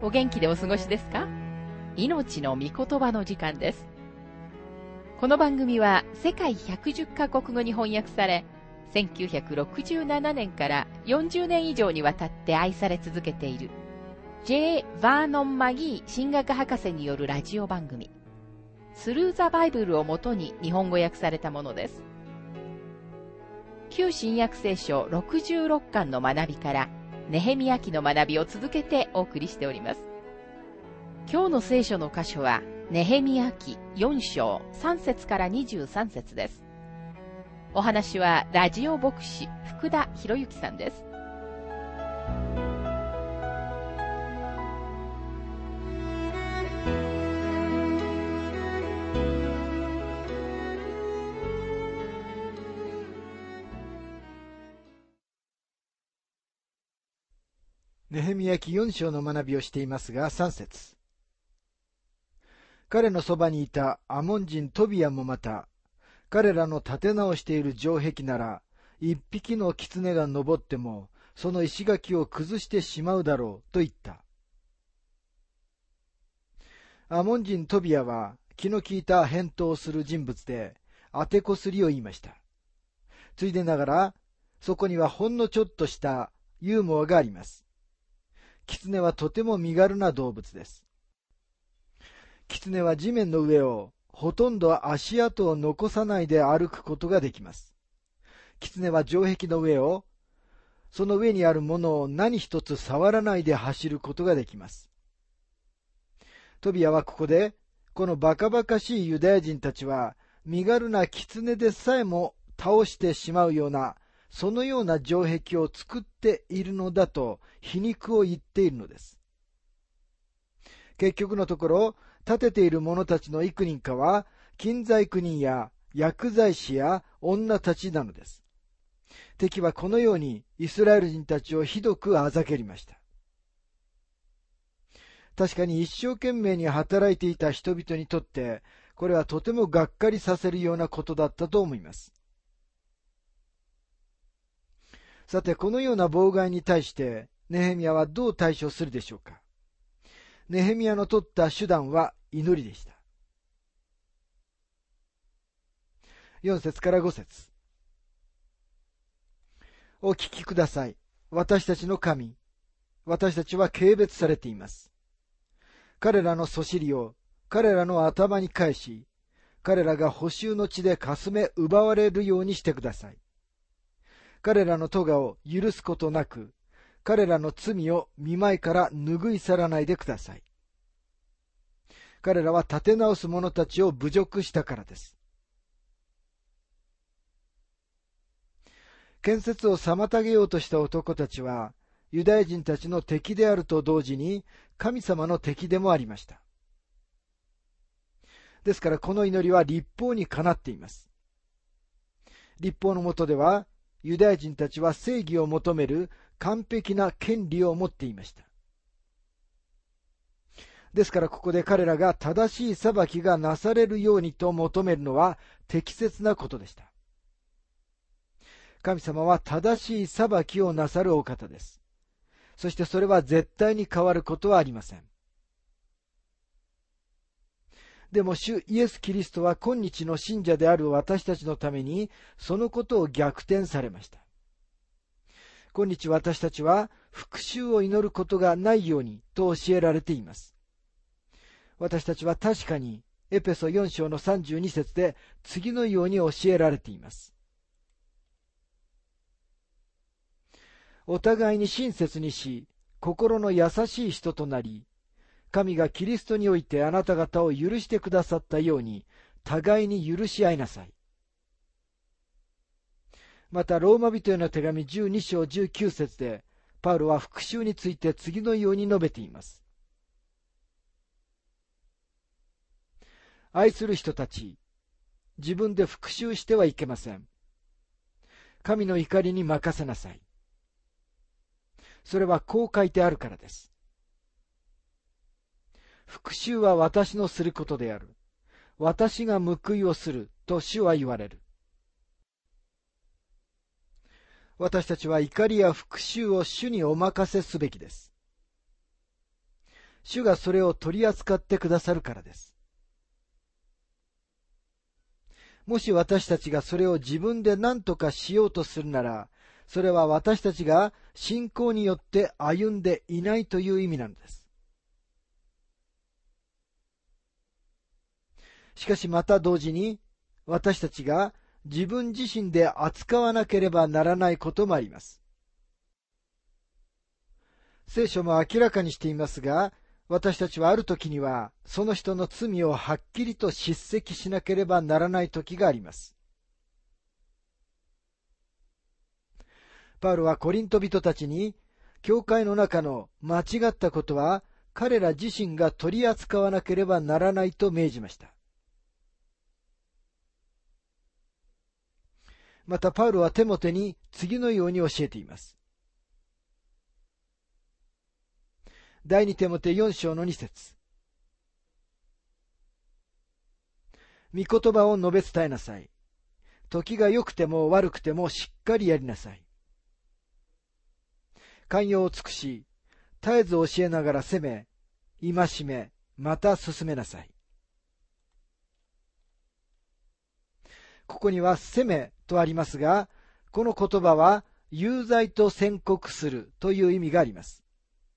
お元気でお過ごしですか？命の御言葉の時間です。この番組は世界110カ国語に翻訳され、1967年から40年以上にわたって愛され続けている J. バーノン・マギー神学博士によるラジオ番組、スルー・ザ・バイブルをもとに日本語訳されたものです。旧新約聖書66巻の学びからネヘミヤ記の学びを続けてお送りしております。今日の聖書の箇所はネヘミヤ記4章3節から23節です。お話はラジオ牧師福田博之さんです。 ネヘミヤ記4章の学びをしていますが、3節。彼のそばにいたアモン人トビアもまた、彼らの建て直している城壁なら、一匹の狐が登っても、その石垣を崩してしまうだろう、と言った。アモン人トビアは、気の利いた返答をする人物で、当てこすりを言いました。ついでながら、そこにはほんのちょっとしたユーモアがあります。狐はとても身軽な動物です。狐は地面の上をほとんど足跡を残さないで歩くことができます。狐は城壁の上を、その上にあるものを何一つ触らないで走ることができます。トビアはここで、このバカバカしいユダヤ人たちは、身軽な狐でさえも倒してしまうような、そのような城壁を作っているのだと皮肉を言っているのです。結局のところ、建てている者たちの幾人かは、金細工人や薬剤師や女たちなのです。敵はこのようにイスラエル人たちをひどくあざけりました。確かに一生懸命に働いていた人々にとって、これはとてもがっかりさせるようなことだったと思います。さて、このような妨害に対して、ネヘミヤはどう対処するでしょうか。ネヘミヤの取った手段は祈りでした。4節から5節。お聞きください。私たちの神。私たちは軽蔑されています。彼らのそしりを彼らの頭に返し、彼らが捕囚の地でかすめ奪われるようにしてください。彼らの咎を許すことなく、彼らの罪を見舞いから拭い去らないでください。彼らは立て直す者たちを侮辱したからです。建設を妨げようとした男たちは、ユダヤ人たちの敵であると同時に、神様の敵でもありました。ですからこの祈りは律法にかなっています。律法の下では、ユダヤ人たちは正義を求める完璧な権利を持っていました。ですからここで彼らが正しい裁きがなされるようにと求めるのは適切なことでした。神様は正しい裁きをなさるお方です。そしてそれは絶対に変わることはありません。でも主イエス・キリストは今日の信者である私たちのためにそのことを逆転されました。今日私たちは復讐を祈ることがないようにと教えられています。私たちは確かにエペソ4章の32節で次のように教えられています。お互いに親切にし、心の優しい人となり、神がキリストにおいてあなた方を許してくださったように、互いに許し合いなさい。また、ローマ人への手紙12章19節で、パウロは復讐について次のように述べています。愛する人たち、自分で復讐してはいけません。神の怒りに任せなさい。それはこう書いてあるからです。復讐は私のすることである。私が報いをすると主は言われる。私たちは怒りや復讐を主にお任せすべきです。 主がそれを取り扱ってくださるからです。もし私たちがそれを自分で何とかしようとするなら、それは私たちが信仰によって歩んでいないという意味なのです。しかしまた同時に、私たちが自分自身で扱わなければならないこともあります。聖書も明らかにしていますが、私たちはある時には、その人の罪をはっきりと叱責しなければならない時があります。パウロはコリント人たちに、教会の中の間違ったことは、彼ら自身が取り扱わなければならないと命じました。またパウロはテモテに次のように教えています。第二テモテ4章の2節。御言葉を述べ伝えなさい。時が良くても悪くてもしっかりやりなさい。寛容を尽くし、絶えず教えながら責め、戒め、また進めなさい。ここには責めとありますが、この言葉は有罪と宣告するという意味があります。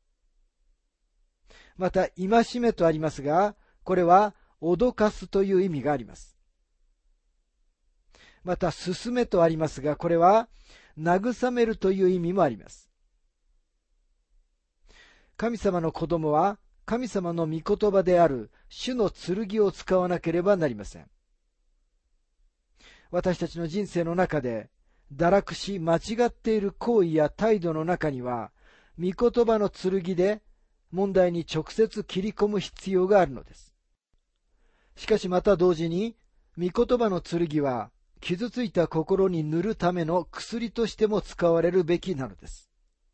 また戒めとありますが、これは脅かすという意味があります。また進めとありますが、これは慰めるという意味もあります。神様の子供は神様の御言葉である主の剣を使わなければなりません。私たちの人生の中で堕落し間違っている行為や態度の中には、御言葉の剣で問題に直接切り込む必要があるのです。しかしまた同時に、御言葉の剣は傷ついた心に塗るための薬としても使われるべきなのです。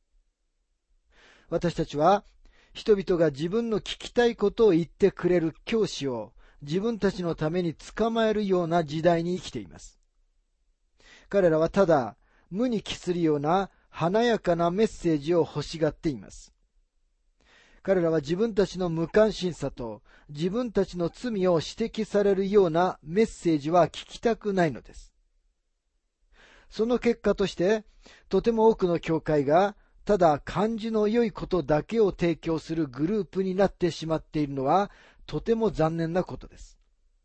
私たちは人々が自分の聞きたいことを言ってくれる教師を自分たちのために捕まえるような時代に生きています。彼らはただ無に帰するような華やかなメッセージを欲しがっています。彼らは自分たちの無関心さと自分たちの罪を指摘されるようなメッセージは聞きたくないのです。その結果として、とても多くの教会がただ感じの良いことだけを提供するグループになってしまっているのはとても残念なことです。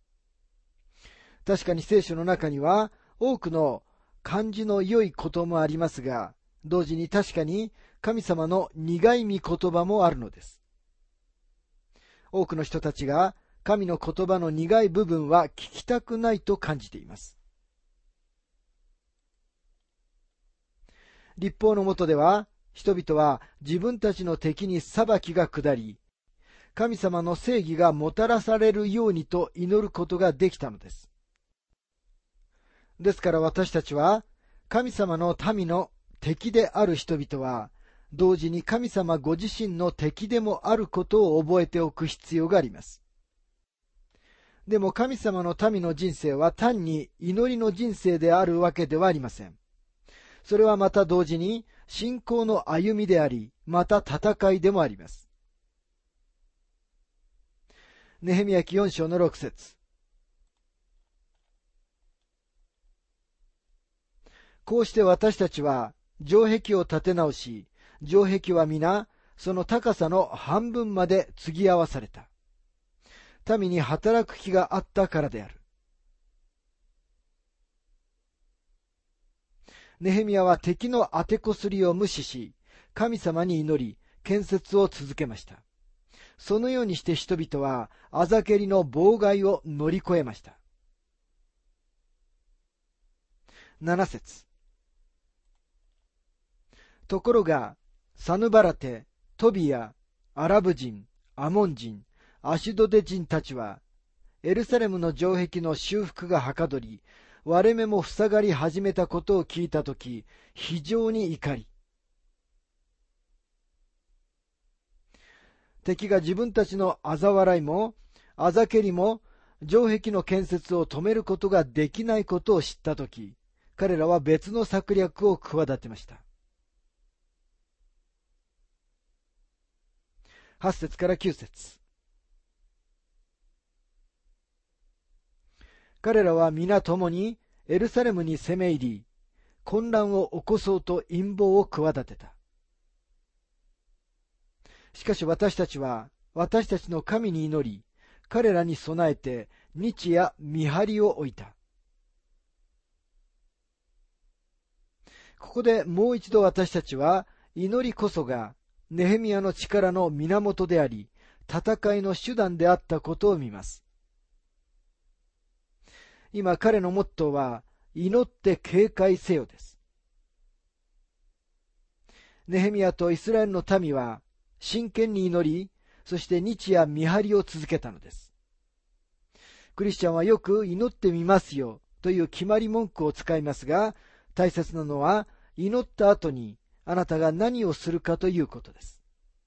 確かに聖書の中には多くの感じの良いこともありますが、同時に確かに神様の苦い御言葉もあるのです。多くの人たちが神の言葉の苦い部分は聞きたくないと感じています。律法の下では、人々は自分たちの敵に裁きが下り、神様の正義がもたらされるようにと祈ることができたのです。ですから私たちは、神様の民の敵である人々は、同時に神様ご自身の敵でもあることを覚えておく必要があります。でも神様の民の人生は単に祈りの人生であるわけではありません。それはまた同時に信仰の歩みであり、また戦いでもあります。ネヘミヤ記4章の6節。こうして私たちは城壁を建て直し、城壁は皆その高さの半分まで継ぎ合わされた。民に働く気があったからである。ネヘミヤは敵の当てこすりを無視し、神様に祈り、建設を続けました。そのようにして人々はあざけりの妨害を乗り越えました。7節。ところが、サヌバラテ、トビア、アラブ人、アモン人、アシドデ人たちは、エルサレムの城壁の修復がはかどり、割れ目も塞がり始めたことを聞いたとき、非常に怒り、敵が自分たちの嘲笑いも、あざけりも、城壁の建設を止めることができないことを知ったとき、彼らは別の策略を企てました。 8節から9節。彼らは皆共にエルサレムに攻め入り、混乱を起こそうと陰謀を企てた。しかし私たちは私たちの神に祈り、彼らに備えて日夜見張りを置いた。ここでもう一度私たちは祈りこそがネヘミヤの力の源であり、戦いの手段であったことを見ます。今彼のモットーは祈って警戒せよです。ネヘミヤとイスラエルの民は真剣に祈り、そして日夜見張りを続けたのです。クリスチャンはよく祈ってみますよという決まり文句を使いますが、大切なのは祈った後にあなたが何をするかということです。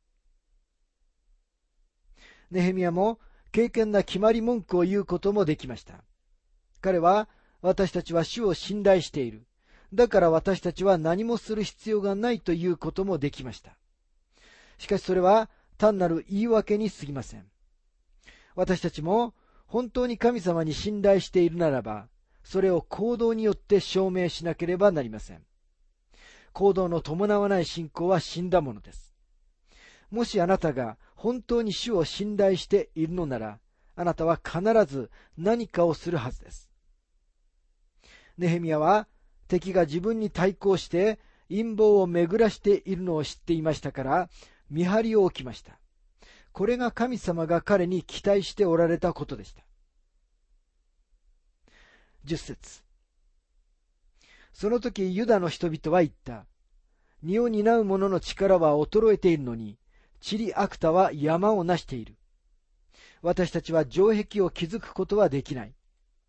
ネヘミヤも敬虔な決まり文句を言うこともできました。彼は私たちは主を信頼している。だから私たちは何もする必要がないということもできました。しかしそれは単なる言い訳に過ぎません。私たちも本当に神様に信頼しているならば、それを行動によって証明しなければなりません。行動の伴わない信仰は死んだものです。もしあなたが本当に主を信頼しているのなら、あなたは必ず何かをするはずです。ネヘミヤは敵が自分に対抗して陰謀を巡らしているのを知っていましたから、見張りを置きました。これが神様が彼に期待しておられたことでした。10節。その時ユダの人々は言った。荷を担う者の力は衰えているのに、チリアクタは山を成している。私たちは城壁を築くことはできない。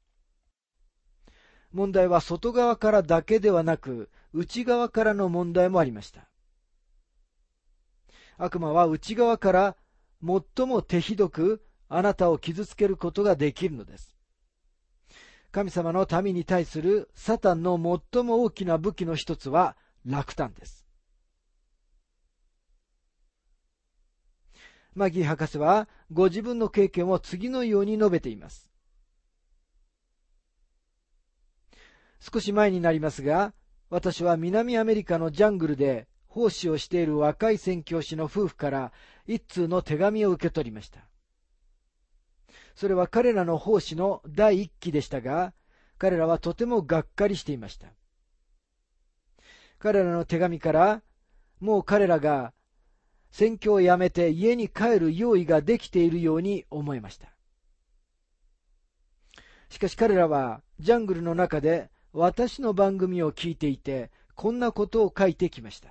問題は外側からだけではなく、内側からの問題もありました。悪魔は内側から最も手ひどくあなたを傷つけることができるのです。神様の民に対するサタンの最も大きな武器の一つは落胆です。マギー博士はご自分の経験を次のように述べています。少し前になりますが、私は南アメリカのジャングルで奉仕をしている若い宣教師の夫婦から一通の手紙を受け取りました。それは彼らの奉仕の第一期でしたが、彼らはとてもがっかりしていました。彼らの手紙から、もう彼らが宣教をやめて家に帰る用意ができているように思えました。しかし彼らはジャングルの中で私の番組を聞いていて、こんなことを書いてきました。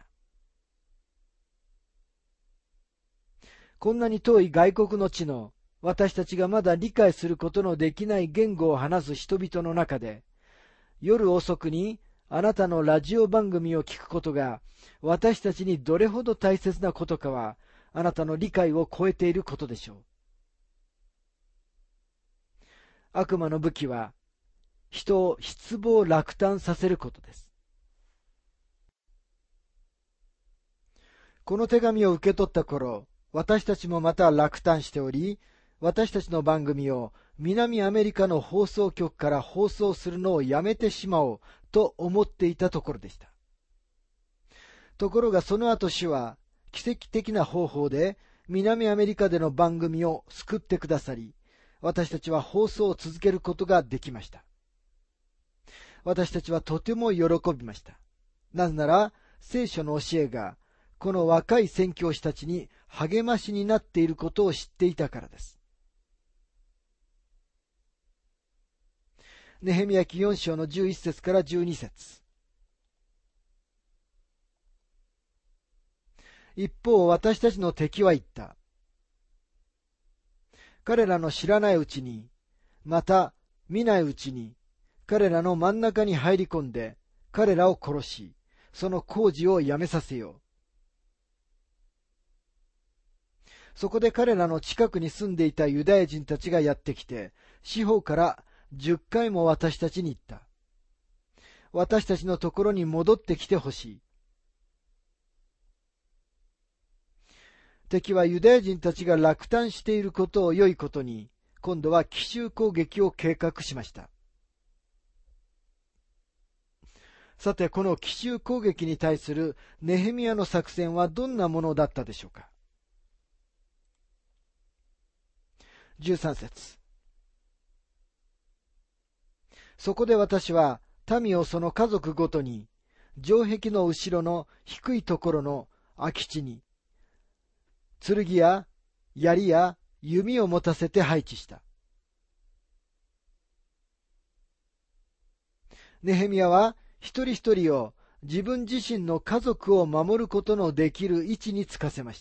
こんなに遠い外国の地の私たちがまだ理解することのできない言語を話す人々の中で、夜遅くにあなたのラジオ番組を聞くことが私たちにどれほど大切なことかはあなたの理解を超えていることでしょう。悪魔の武器は人を失望落胆させることです。この手紙を受け取った頃、私たちもまた落胆しており、私たちの番組を南アメリカの放送局から放送するのをやめてしまおうと思っていたところでした。ところがその後主は奇跡的な方法で南アメリカでの番組を救ってくださり、私たちは放送を続けることができました。私たちはとても喜びました。なぜなら聖書の教えがこの若い宣教師たちに励ましになっていることを知っていたからです。ネヘミヤ記4章の11節から12節。一方私たちの敵は言った。彼らの知らないうちに、また見ないうちに、彼らの真ん中に入り込んで、彼らを殺し、その工事をやめさせよう。そこで彼らの近くに住んでいたユダヤ人たちがやってきて、四方から10回も私たちに言った。私たちのところに戻ってきてほしい。 敵はユダヤ人たちが落胆していることを良いことに、今度は奇襲攻撃を計画しました。さて、この奇襲攻撃に対するネヘミヤの作戦はどんなものだったでしょうか。13節。そこで私は民をその家族ごとに、城壁の後ろの低いところの空き地に、剣や槍や弓を持たせて配置した。ネヘミヤは一人一人を自分自身の家族を守ることのできる位置につかせました。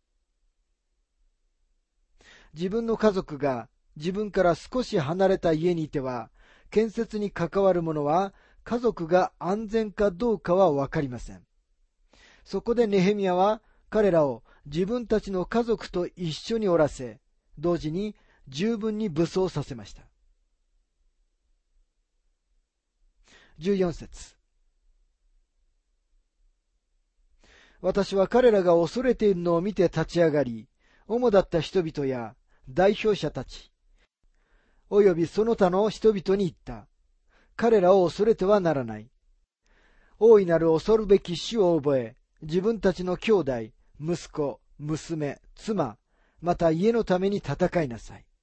自分の家族が自分から少し離れた家にいては、建設に関わる者は家族が安全かどうかはわかりません。そこでネヘミヤは彼らを自分たちの家族と一緒におらせ、同時に十分に武装させました。14節。私は彼らが恐れているのを見て立ち上がり、主だった人々や代表者たち、およびその他の人々に言った。彼らを恐れてはならない。大いなる恐るべき主を覚え、自分たちの兄弟、息子、娘、妻、また家のために戦いなさい。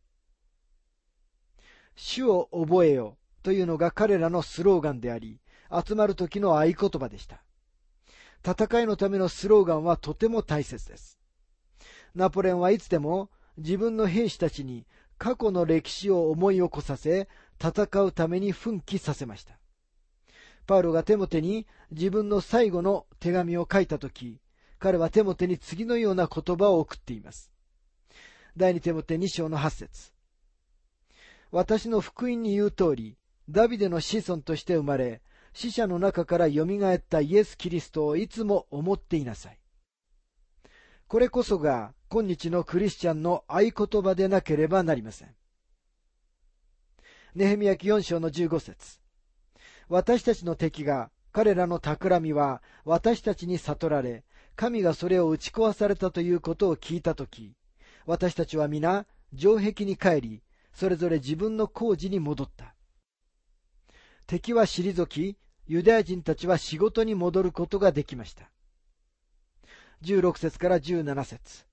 主を覚えよというのが彼らのスローガンであり、集まる時の合言葉でした。戦いのためのスローガンはとても大切です。ナポレオンはいつでも自分の兵士たちに過去の歴史を思い起こさせ、戦うために奮起させました。パウロがテモテに自分の最後の手紙を書いたとき、彼はテモテに次のような言葉を送っています。第二テモテ2章の8節。私の福音に言う通り、ダビデの子孫として生まれ、死者の中からよみがえったイエス・キリストをいつも思っていなさい。これこそが今日のクリスチャンの合言葉でなければなりません。ネヘミヤ記4章の15節。私たちの敵が、彼らの企みは私たちに悟られ、神がそれを打ち壊されたということを聞いたとき、私たちは皆城壁に帰り、それぞれ自分の工事に戻った。敵は退き、ユダヤ人たちは仕事に戻ることができました。16節から17節。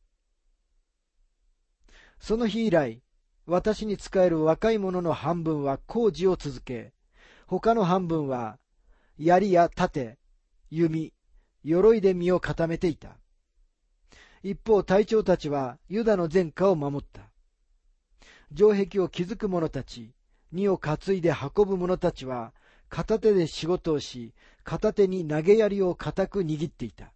その日以来、私に仕える若い者の半分は工事を続け、他の半分は槍や盾、弓、鎧で身を固めていた。一方、隊長たちはユダの前科を守った。城壁を築く者たち、荷を担いで運ぶ者たちは、片手で仕事をし、片手に投げ槍を固く握っていた。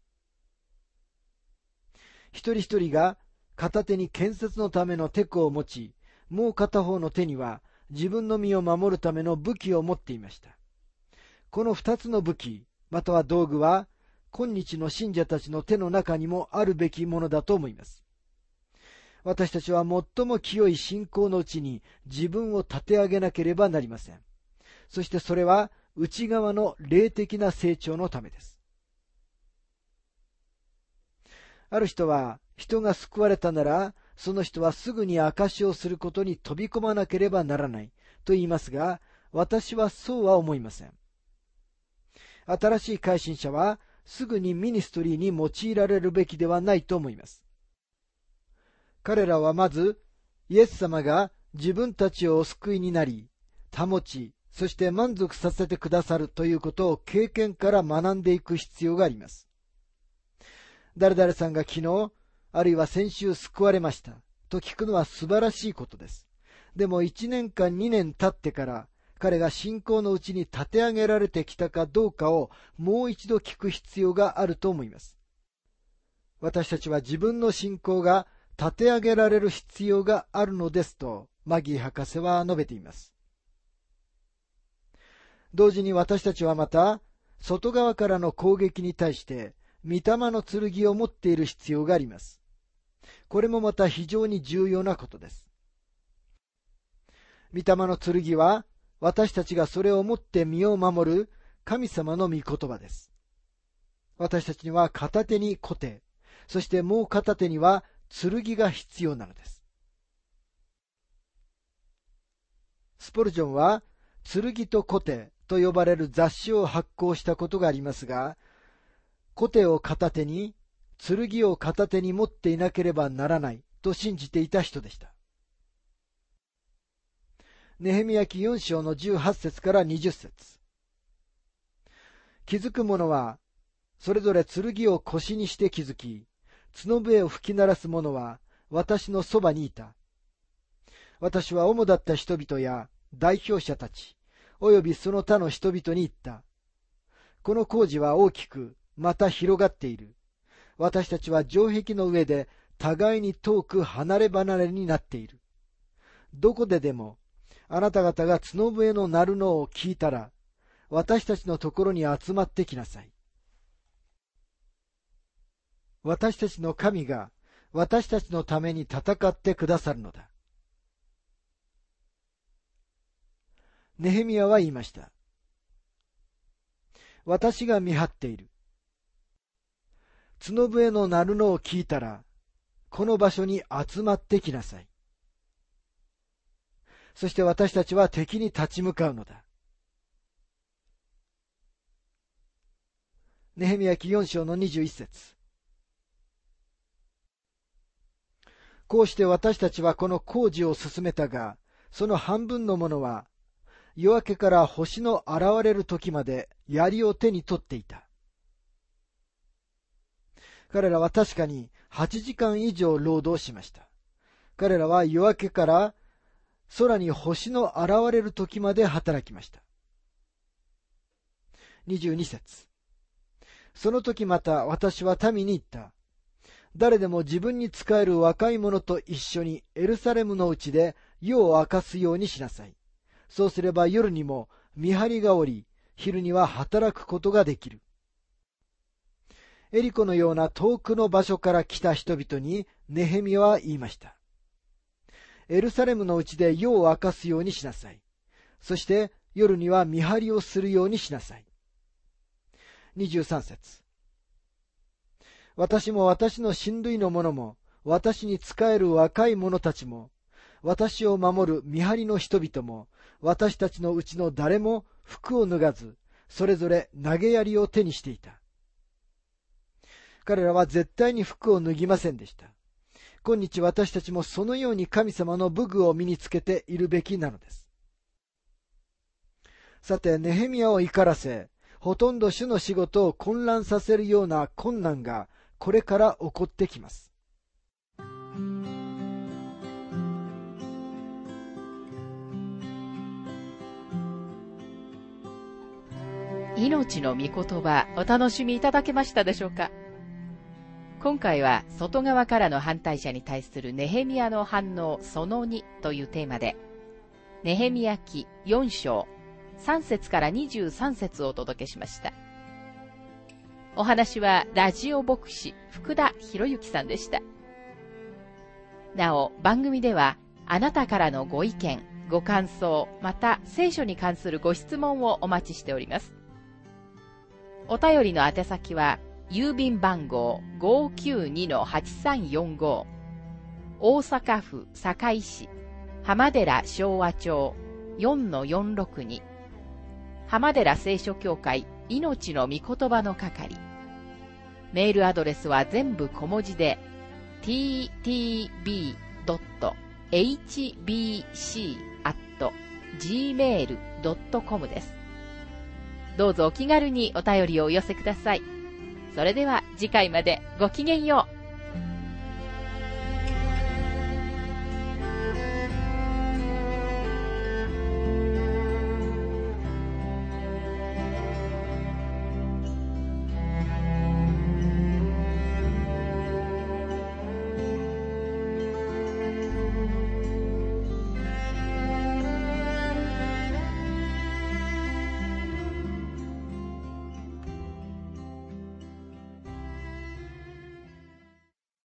一人一人が片手に建設のためのテコを持ち、もう片方の手には自分の身を守るための武器を持っていました。この二つの武器、または道具は、今日の信者たちの手の中にもあるべきものだと思います。私たちは最も清い信仰のうちに自分を立て上げなければなりません。そしてそれは内側の霊的な成長のためです。ある人は、人が救われたなら、その人はすぐに証しをすることに飛び込まなければならないと言いますが、私はそうは思いません。新しい改心者はすぐにミニストリーに用いられるべきではないと思います。彼らはまず、イエス様が自分たちをお救いになり、保ち、そして満足させてくださるということを経験から学んでいく必要があります。誰々さんが昨日、あるいは先週救われましたと聞くのは素晴らしいことです。でも1年間2年経ってから彼が信仰のうちに立て上げられてきたかどうかをもう一度聞く必要があると思います。私たちは自分の信仰が立て上げられる必要があるのですとマギー博士は述べています。同時に私たちはまた外側からの攻撃に対して御霊の剣を持っている必要があります。これもまた非常に重要なことです。御霊の剣は私たちがそれを持って身を守る神様の御言葉です。私たちには片手にコテ、 そしてもう片手には剣が必要なのです。スポルジョンは剣とコテと呼ばれる雑誌を発行したことがありますが、コテを片手に、剣を片手に持っていなければならないと信じていた人でした。ネヘミヤ記4章の18節から20節。気づく者は、それぞれ剣を腰にして気づき、角笛を吹き鳴らす者は私のそばにいた。私は主だった人々や代表者たち、およびその他の人々に言った。この工事は大きく、また広がっている。私たちは城壁の上で互いに遠く離れ離れになっている。どこででも、あなた方が角笛の鳴るのを聞いたら、私たちのところに集まってきなさい。私たちの神が私たちのために戦ってくださるのだ。ネヘミヤは言いました。私が見張っている。角笛の鳴るのを聞いたら、この場所に集まってきなさい。そして私たちは敵に立ち向かうのだ。ネヘミヤ記4章の21節。こうして私たちはこの工事を進めたが、その半分の者は、夜明けから星の現れる時まで槍を手に取っていた。彼らは確かに8時間以上労働しました。彼らは夜明けから空に星の現れる時まで働きました。22節。その時また私は民に言った。誰でも自分に仕える若い者と一緒にエルサレムのうちで夜を明かすようにしなさい。そうすれば夜にも見張りがおり、昼には働くことができる。エリコのような遠くの場所から来た人々にネヘミヤは言いました。エルサレムのうちで夜を明かすようにしなさい。そして夜には見張りをするようにしなさい。23節。私も私の親類の者も、私に仕える若い者たちも、私を守る見張りの人々も、私たちのうちの誰も服を脱がず、それぞれ投げ槍を手にしていた。彼らは絶対に服を脱ぎませんでした。今日私たちもそのように神様の武具を身につけているべきなのです。さて、ネヘミヤを怒らせ、ほとんど主の仕事を混乱させるような困難がこれから起こってきます。 命の御言葉、お楽しみいただけましたでしょうか。今回は外側からの反対者に対するネヘミヤの反応その2というテーマで、ネヘミヤ記4章3節から23節をお届けしました。お話はラジオ牧師福田博之さんでした。なお、番組ではあなたからのご意見、ご感想、また聖書に関するご質問をお待ちしております。お便りの宛先は郵便番号 592-8345 大阪府堺市浜寺昭和町 4-462 浜寺聖書協会命の御言葉の係。メールアドレスは全部小文字で ttb.hbc@gmail.com です。どうぞお気軽にお便りをお寄せください。それでは次回までごきげんよう。